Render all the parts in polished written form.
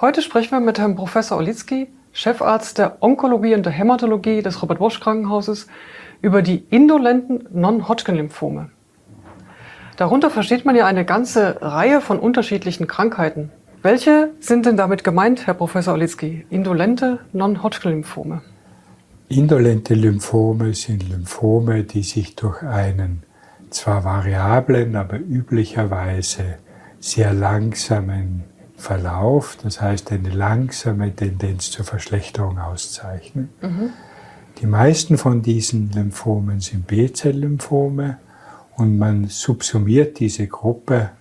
Heute sprechen wir mit Herrn Professor Olitzky, Chefarzt der Onkologie und der Hämatologie des Robert-Bosch-Krankenhauses, über die indolenten Non-Hodgkin-Lymphome. Darunter versteht man ja eine ganze Reihe von unterschiedlichen Krankheiten. Welche sind denn damit gemeint, Herr Professor Olitzky? Indolente Non-Hodgkin-Lymphome. Indolente Lymphome sind Lymphome, die sich durch einen zwar variablen, aber üblicherweise sehr langsamen Verlauf, das heißt eine langsame Tendenz zur Verschlechterung auszeichnen. Die meisten von diesen Lymphomen sind B-Zell-Lymphome und man subsumiert diese Gruppe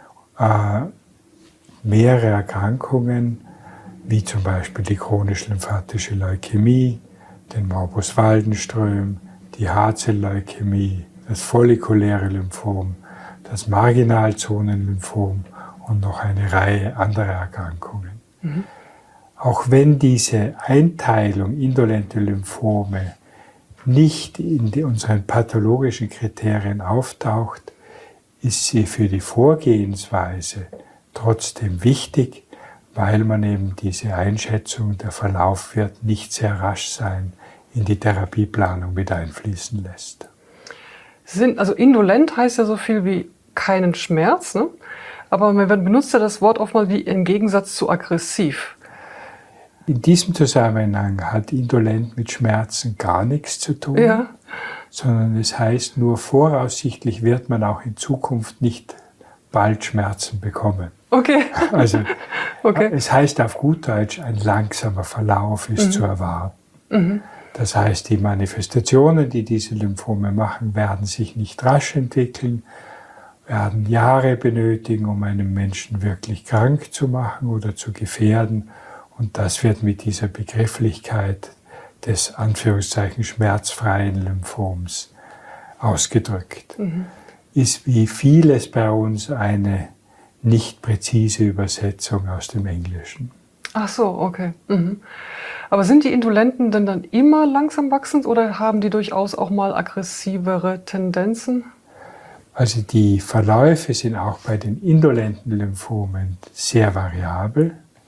mehrere Erkrankungen, wie zum Beispiel die chronisch-lymphatische Leukämie, den Morbus Waldenström, die Haarzell-Leukämie, das follikuläre Lymphom, das Marginalzonenlymphom und noch eine Reihe anderer Erkrankungen. Auch wenn diese Einteilung indolente Lymphome nicht in unseren pathologischen Kriterien auftaucht, ist sie für die Vorgehensweise trotzdem wichtig, weil man eben diese Einschätzung, der Verlauf wird nicht sehr rasch sein, in die Therapieplanung mit einfließen lässt. Also indolent heißt ja so viel wie keinen Schmerz, ne? Aber man benutzt ja das Wort oftmals wie im Gegensatz zu aggressiv. In diesem Zusammenhang hat indolent mit Schmerzen gar nichts zu tun, sondern es heißt nur, voraussichtlich wird man auch in Zukunft nicht bald Schmerzen bekommen. Okay. Also es heißt auf gut Deutsch, ein langsamer Verlauf ist zu erwarten. Das heißt, die Manifestationen, die diese Lymphome machen, werden sich nicht rasch entwickeln, werden Jahre benötigen, um einen Menschen wirklich krank zu machen oder zu gefährden. Und das wird mit dieser Begrifflichkeit des Anführungszeichen schmerzfreien Lymphoms ausgedrückt. Ist wie vieles bei uns eine nicht präzise Übersetzung aus dem Englischen. Ach so, okay. Aber sind die Indolenten denn dann immer langsam wachsend oder haben die durchaus auch mal aggressivere Tendenzen? Also die Verläufe sind auch bei den indolenten Lymphomen sehr variabel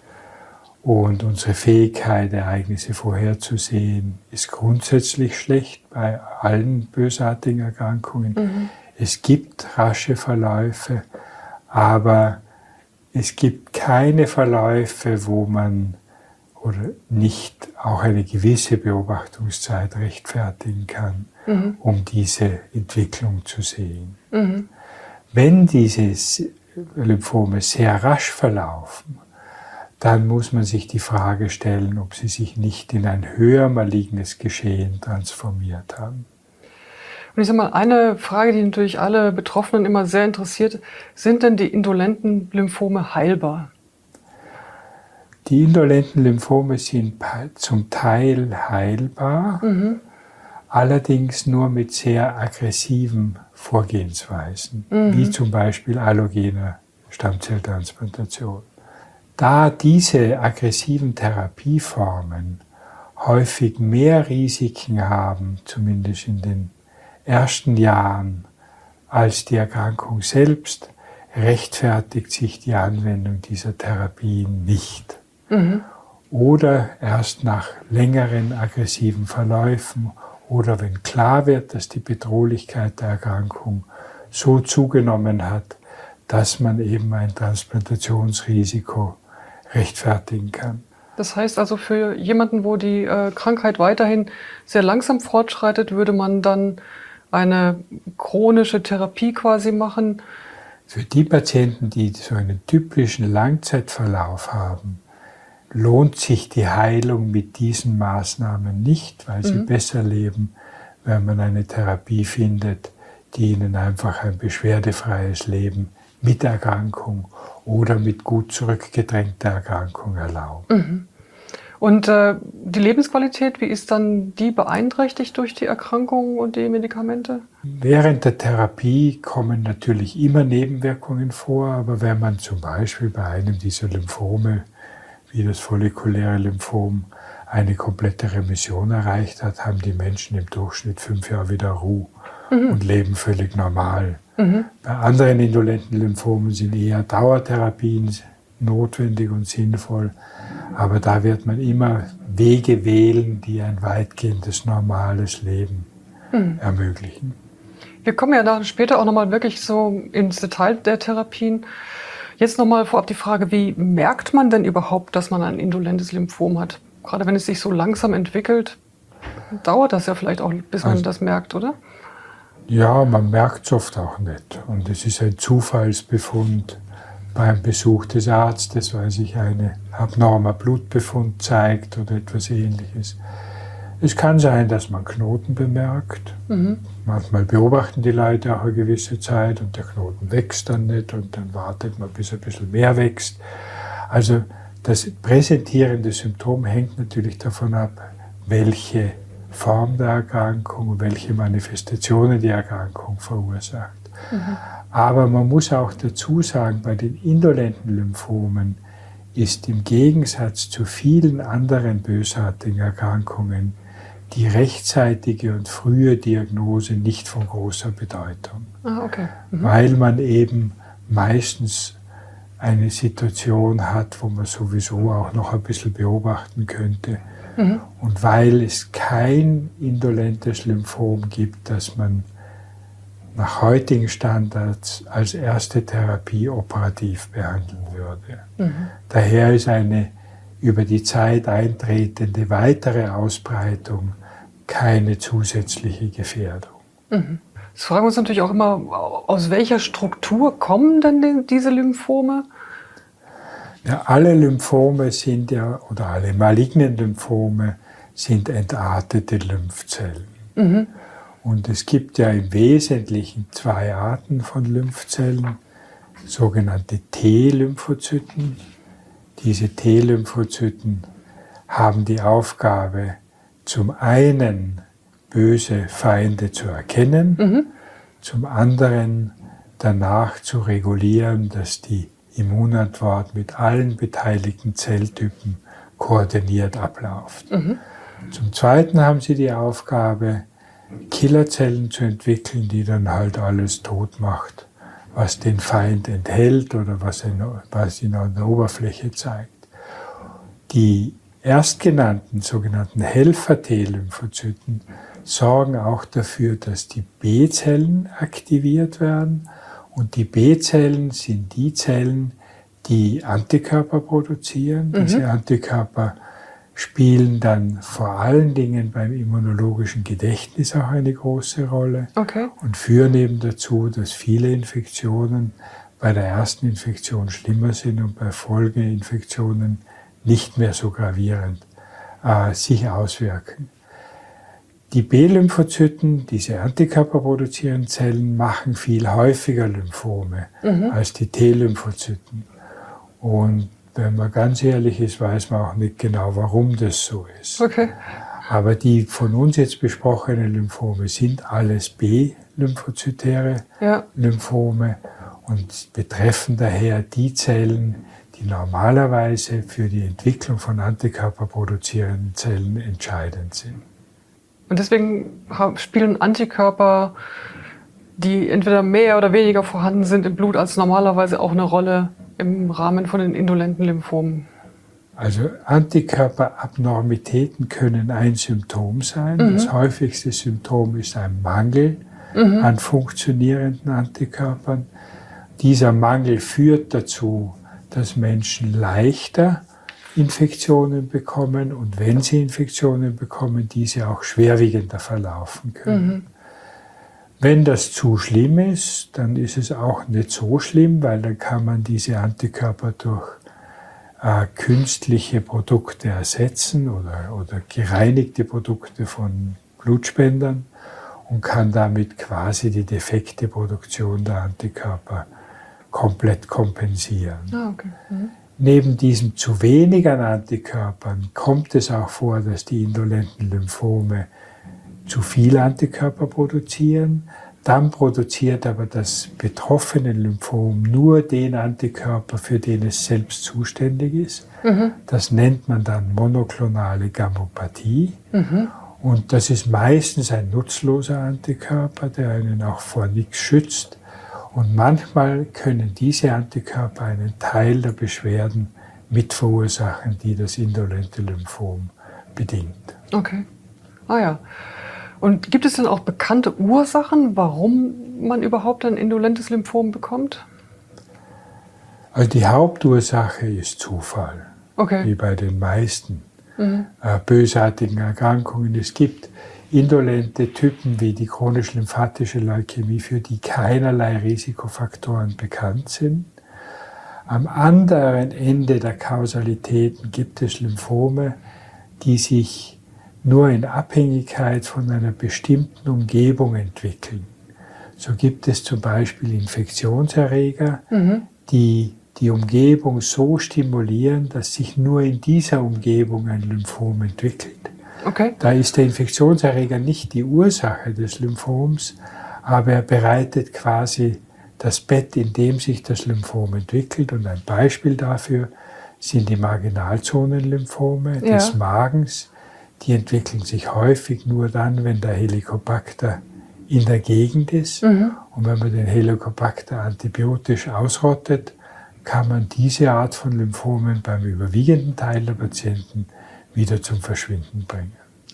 und unsere Fähigkeit, Ereignisse vorherzusehen, ist grundsätzlich schlecht bei allen bösartigen Erkrankungen. Es gibt rasche Verläufe, aber es gibt keine Verläufe, wo man oder nicht auch eine gewisse Beobachtungszeit rechtfertigen kann, um diese Entwicklung zu sehen. Wenn diese Lymphome sehr rasch verlaufen, dann muss man sich die Frage stellen, ob sie sich nicht in ein höher malignes Geschehen transformiert haben. Und ich sage mal, eine Frage, die natürlich alle Betroffenen immer sehr interessiert, sind denn die indolenten Lymphome heilbar? Die indolenten Lymphome sind zum Teil heilbar, allerdings nur mit sehr aggressiven Vorgehensweisen, wie zum Beispiel allogene Stammzelltransplantation. Da diese aggressiven Therapieformen häufig mehr Risiken haben, zumindest in den ersten Jahren, als die Erkrankung selbst, rechtfertigt sich die Anwendung dieser Therapien nicht. Oder erst nach längeren aggressiven Verläufen oder wenn klar wird, dass die Bedrohlichkeit der Erkrankung so zugenommen hat, dass man eben ein Transplantationsrisiko rechtfertigen kann. Das heißt also, für jemanden, wo die Krankheit weiterhin sehr langsam fortschreitet, würde man dann eine chronische Therapie quasi machen? Für die Patienten, die so einen typischen Langzeitverlauf haben, lohnt sich die Heilung mit diesen Maßnahmen nicht, weil sie besser leben, wenn man eine Therapie findet, die ihnen einfach ein beschwerdefreies Leben mit Erkrankung oder mit gut zurückgedrängter Erkrankung erlaubt. Und die Lebensqualität, wie ist dann die beeinträchtigt durch die Erkrankung und die Medikamente? Während der Therapie kommen natürlich immer Nebenwirkungen vor, aber wenn man zum Beispiel bei einem dieser Lymphome, wie das follikuläre Lymphom, eine komplette Remission erreicht hat, haben die Menschen im Durchschnitt 5 Jahre wieder Ruhe und leben völlig normal. Bei anderen indolenten Lymphomen sind eher Dauertherapien notwendig und sinnvoll, aber da wird man immer Wege wählen, die ein weitgehendes, normales Leben ermöglichen. Wir kommen ja dann später auch nochmal wirklich so ins Detail der Therapien. Jetzt nochmal vorab die Frage, wie merkt man denn überhaupt, dass man ein indolentes Lymphom hat? Gerade wenn es sich so langsam entwickelt, dauert das ja vielleicht auch, bis man das merkt, oder? Ja, man merkt es oft auch nicht. Und es ist ein Zufallsbefund beim Besuch des Arztes, weil sich ein abnormer Blutbefund zeigt oder etwas Ähnliches. Es kann sein, dass man Knoten bemerkt. Manchmal beobachten die Leute auch eine gewisse Zeit und der Knoten wächst dann nicht und dann wartet man, bis er ein bisschen mehr wächst. Also das präsentierende Symptom hängt natürlich davon ab, welche Form der Erkrankung und welche Manifestationen die Erkrankung verursacht. Aber man muss auch dazu sagen, bei den indolenten Lymphomen ist im Gegensatz zu vielen anderen bösartigen Erkrankungen die rechtzeitige und frühe Diagnose nicht von großer Bedeutung. Okay. Weil man eben meistens eine Situation hat, wo man sowieso auch noch ein bisschen beobachten könnte. Und weil es kein indolentes Lymphom gibt, das man nach heutigen Standards als erste Therapie operativ behandeln würde. Daher ist eine über die Zeit eintretende weitere Ausbreitung keine zusätzliche Gefährdung. Jetzt fragen wir uns natürlich auch immer, aus welcher Struktur kommen denn diese Lymphome? Ja, alle Lymphome sind ja, oder alle malignen Lymphome sind entartete Lymphzellen. Und es gibt ja im Wesentlichen zwei Arten von Lymphzellen, sogenannte T-Lymphozyten. Diese T-Lymphozyten haben die Aufgabe, zum einen böse Feinde zu erkennen, zum anderen danach zu regulieren, dass die Immunantwort mit allen beteiligten Zelltypen koordiniert abläuft. Zum Zweiten haben sie die Aufgabe, Killerzellen zu entwickeln, die dann halt alles tot macht, was den Feind enthält oder was ihn an der Oberfläche zeigt. Die erstgenannten sogenannten Helfer-T-Lymphozyten sorgen auch dafür, dass die B-Zellen aktiviert werden. Und die B-Zellen sind die Zellen, die Antikörper produzieren. Diese Antikörper spielen dann vor allen Dingen beim immunologischen Gedächtnis auch eine große Rolle und führen eben dazu, dass viele Infektionen bei der ersten Infektion schlimmer sind und bei Folgeinfektionen nicht mehr so gravierend sich auswirken. Die B-Lymphozyten, diese Antikörper produzierenden Zellen, machen viel häufiger Lymphome als die T-Lymphozyten. Und wenn man ganz ehrlich ist, weiß man auch nicht genau, warum das so ist. Aber die von uns jetzt besprochenen Lymphome sind alles B-lymphozytäre Lymphome und betreffen daher die Zellen, die normalerweise für die Entwicklung von antikörperproduzierenden Zellen entscheidend sind. Und deswegen spielen Antikörper, die entweder mehr oder weniger vorhanden sind im Blut als normalerweise, auch eine Rolle im Rahmen von den indolenten Lymphomen. Also Antikörperabnormitäten können ein Symptom sein. Das häufigste Symptom ist ein Mangel an funktionierenden Antikörpern. Dieser Mangel führt dazu, dass Menschen leichter Infektionen bekommen und wenn sie Infektionen bekommen, diese auch schwerwiegender verlaufen können. Wenn das zu schlimm ist, dann ist es auch nicht so schlimm, weil dann kann man diese Antikörper durch künstliche Produkte ersetzen oder gereinigte Produkte von Blutspendern und kann damit quasi die defekte Produktion der Antikörper komplett kompensieren. Neben diesem zu wenig an Antikörpern kommt es auch vor, dass die indolenten Lymphome zu viel Antikörper produzieren. Dann produziert aber das betroffene Lymphom nur den Antikörper, für den es selbst zuständig ist. Das nennt man dann monoklonale Gammopathie. Und das ist meistens ein nutzloser Antikörper, der einen auch vor nichts schützt. Und manchmal können diese Antikörper einen Teil der Beschwerden mit verursachen, die das indolente Lymphom bedingt. Okay. Ah ja. Und gibt es denn auch bekannte Ursachen, warum man überhaupt ein indolentes Lymphom bekommt? Also die Hauptursache ist Zufall, Okay. wie bei den meisten bösartigen Erkrankungen. Es gibt indolente Typen wie die chronisch-lymphatische Leukämie, für die keinerlei Risikofaktoren bekannt sind. Am anderen Ende der Kausalitäten gibt es Lymphome, die sich nur in Abhängigkeit von einer bestimmten Umgebung entwickeln. So gibt es zum Beispiel Infektionserreger, die die Umgebung so stimulieren, dass sich nur in dieser Umgebung ein Lymphom entwickelt. Okay. Da ist der Infektionserreger nicht die Ursache des Lymphoms, aber er bereitet quasi das Bett, in dem sich das Lymphom entwickelt. Und ein Beispiel dafür sind die Marginalzonenlymphome des Magens. Die entwickeln sich häufig nur dann, wenn der Helicobacter in der Gegend ist. Und wenn man den Helicobacter antibiotisch ausrottet, kann man diese Art von Lymphomen beim überwiegenden Teil der Patienten wieder zum Verschwinden bringen.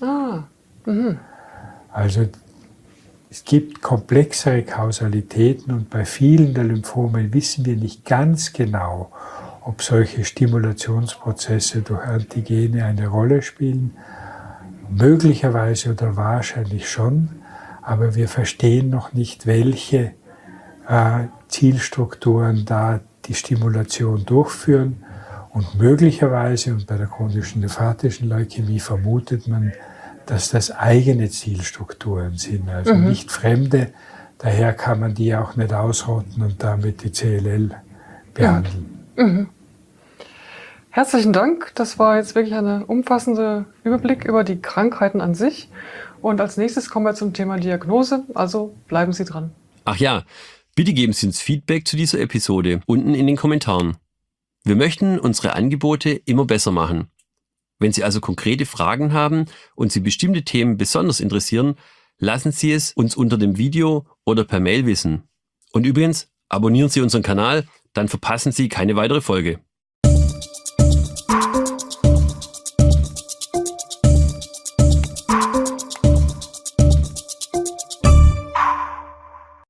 Also es gibt komplexere Kausalitäten und bei vielen der Lymphomen wissen wir nicht ganz genau, ob solche Stimulationsprozesse durch Antigene eine Rolle spielen. Möglicherweise oder wahrscheinlich schon, aber wir verstehen noch nicht, welche Zielstrukturen da die Stimulation durchführen. Und möglicherweise, und bei der chronischen lymphatischen Leukämie vermutet man, dass das eigene Zielstrukturen sind, also nicht fremde. Daher kann man die auch nicht ausrotten und damit die CLL behandeln. Herzlichen Dank. Das war jetzt wirklich ein umfassender Überblick über die Krankheiten an sich. Und als nächstes kommen wir zum Thema Diagnose. Also bleiben Sie dran. Ach ja, bitte geben Sie uns Feedback zu dieser Episode unten in den Kommentaren. Wir möchten unsere Angebote immer besser machen. Wenn Sie also konkrete Fragen haben und Sie bestimmte Themen besonders interessieren, lassen Sie es uns unter dem Video oder per Mail wissen. Und übrigens, abonnieren Sie unseren Kanal, dann verpassen Sie keine weitere Folge.